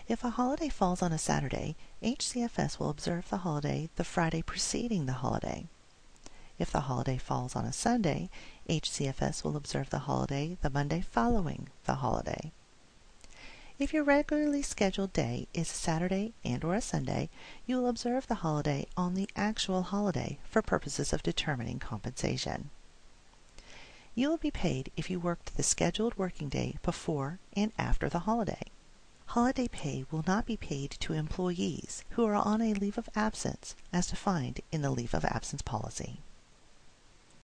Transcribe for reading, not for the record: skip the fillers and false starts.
If a holiday falls on a Saturday, HCFS will observe the holiday the Friday preceding the holiday. If the holiday falls on a Sunday, HCFS will observe the holiday the Monday following the holiday. If your regularly scheduled day is a Saturday and/or a Sunday, you will observe the holiday on the actual holiday for purposes of determining compensation. You will be paid if you worked the scheduled working day before and after the holiday. Holiday pay will not be paid to employees who are on a leave of absence as defined in the leave of absence policy.